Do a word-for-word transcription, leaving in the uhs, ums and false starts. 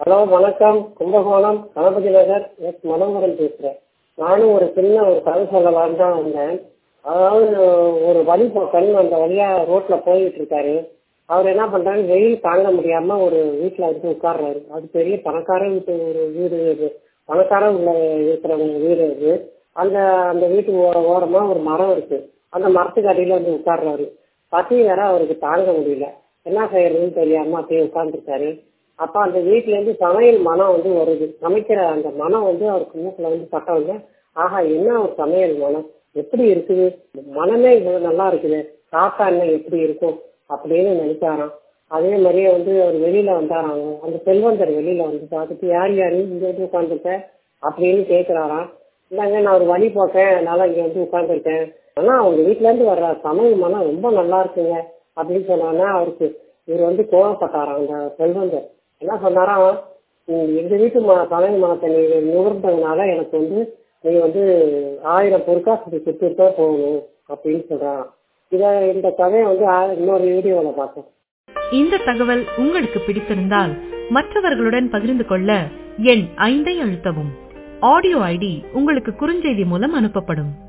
Hello வணக்கம். Kumbakonam Ganapathi Nagar S Manoharan பேசுறேன். நானும் ஒரு சின்ன ஒரு கதை சொல்லலான்னு தான் வந்தேன். அதாவது ஒரு வழி போக்கன் அந்த வழியா ரோட்ல போயிட்டு இருக்காரு. அவர் என்ன பண்றாரு, வெயில் தாங்க முடியாம ஒரு வீட்டுல வந்து உட்கார்றாரு. அது பெரிய பணக்கார வீட்டு ஒரு வீடு இது, பணக்கார உள்ள இருக்கிறவங்க வீடு இது. அந்த அந்த வீட்டு ஓ- ஓரமா ஒரு மரம் இருக்கு. அந்த மரத்துக்கு அடியில வந்து உட்கார்றாரு. பசி வேற அவருக்கு தாங்க முடியல. என்ன செய்யறதுன்னு தெரியாம அப்படியே உட்கார்ந்துருக்காரு. அப்ப அந்த வீட்டுல இருந்து சமையல் மனம் வந்து வருது. சமைக்கிற அந்த மனம் வந்து அவருக்கு மூக்குல வந்து பட்ட வந்து, ஆஹா என்ன ஒரு சமையல் மனம், எப்படி இருக்குது, மனமே இவ்வளவு நல்லா இருக்குது, சாப்பிட்டா என்ன எப்படி இருக்கும் அப்படின்னு நினைச்சாராம். அதே மாதிரியே வந்து அவர் வெளியில வந்தாராங்க. அந்த செல்வந்தர் வெளியில வந்து பார்த்துட்டு, யார் யாரு இங்க வந்து உட்காந்துருக்க அப்படின்னு கேட்கிறாராம். இல்லைங்க நான் ஒரு வழி போக்கேன், அதனால இங்க வந்து உட்காந்துருக்கேன். ஆனா அவங்க வீட்டுல இருந்து வர்ற சமையல் மனம் ரொம்ப நல்லா இருக்குங்க அப்படின்னு சொன்னாங்கன்னா அவருக்கு இவர் வந்து கோவப்பட்டாராம். அந்த செல்வந்தர் என்ன சொன்னாராம், "உம், எங்க வீட்டு ம- சமையல் மனத்தை நீ நுகர்ந்ததுனால எனக்கு வந்து நீ வந்து ஆயிரம் பொருட்காசு சுத்திட்டு தான் போகணும் அப்படின்னு சொல்றாராம்." இத இந்த கதையை வந்து ஆ- இன்னொரு வீடியோல பார்த்தேன். இந்த தகவல் உங்களுக்கு பிடித்திருந்தால் மற்றவர்களுடன் பகிர்ந்து கொள்ள எண் ஐந்தை அழுத்தவும். ஆடியோ ஐடி உங்களுக்கு குறுஞ்செய்தி மூலம் அனுப்பப்படும்.